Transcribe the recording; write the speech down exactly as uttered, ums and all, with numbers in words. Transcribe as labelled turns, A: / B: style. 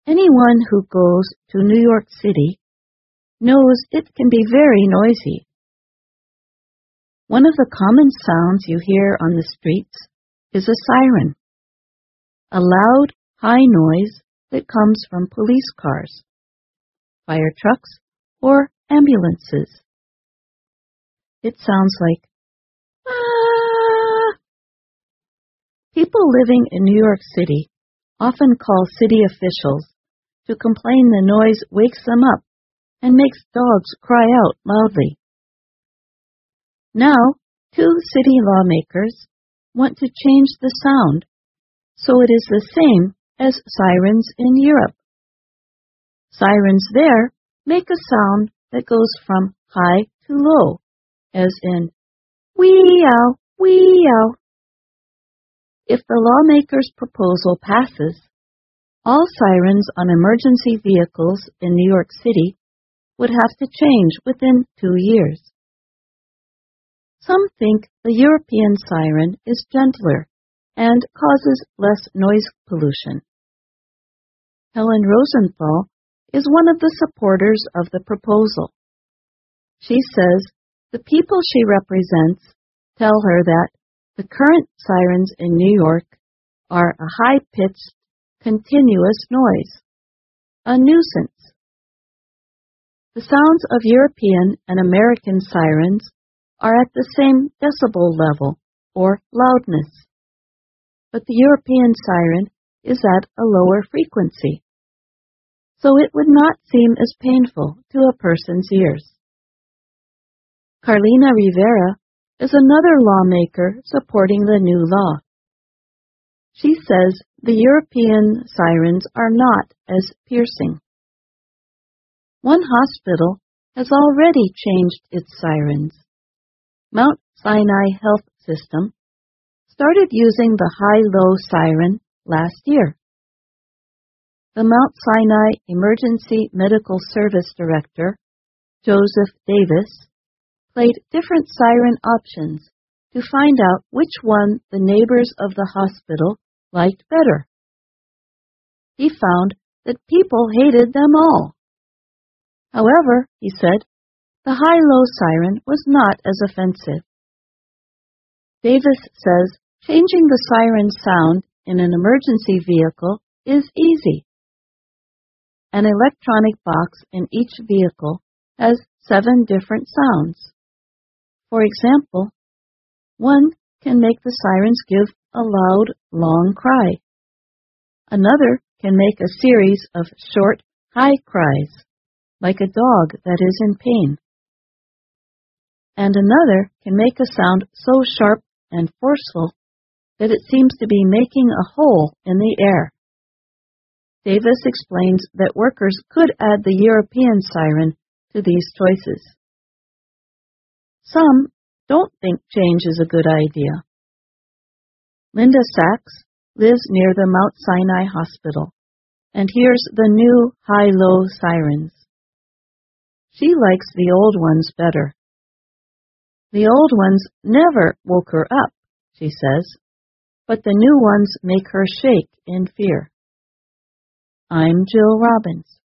A: Anyone who goes to New York City knows it can be very noisy. One of the common sounds you hear on the streets is a siren, a loud, high noise that comes from police cars, fire trucks, or ambulances. It sounds like, ah! People living in New York City often call city officials to complain the noise wakes them up and makes dogs cry out loudly. Now, two city lawmakers want to change the sound so it is the same as sirens in Europe. Sirens there make a sound that goes from high to low, as in wee-ow, wee-ow. If the lawmaker's proposal passes, all sirens on emergency vehicles in New York City would have to change within two years. Some think the European siren is gentler and causes less noise pollution. Helen Rosenthal is one of the supporters of the proposal. She says the people she represents tell her that the current sirens in New York are a high-pitched, continuous noise, a nuisance. The sounds of European and American sirens are at the same decibel level, or loudness, but the European siren is at a lower frequency, so it would not seem as painful to a person's ears. Carlina Rivera is another lawmaker supporting the new law. She says the European sirens are not as piercing. One hospital has already changed its sirens. Mount Sinai Health System started using the high-low siren last year. The Mount Sinai Emergency Medical Service Director, Joseph Davis, played different siren options to find out which one the neighbors of the hospital liked better. He found that people hated them all. However, he said, the high-low siren was not as offensive. Davis says changing the siren sound in an emergency vehicle is easy. An electronic box in each vehicle has seven different sounds. For example, one can make the sirens give a loud, long cry. Another can make a series of short, high cries, like a dog that is in pain. And another can make a sound so sharp and forceful that it seems to be making a hole in the air. Davis explains that workers could add the European siren to these choices. Some don't think change is a good idea. Linda Sachs lives near the Mount Sinai Hospital and hears the new high-low sirens. She likes the old ones better. The old ones never woke her up, she says, but the new ones make her shake in fear. I'm Jill Robbins.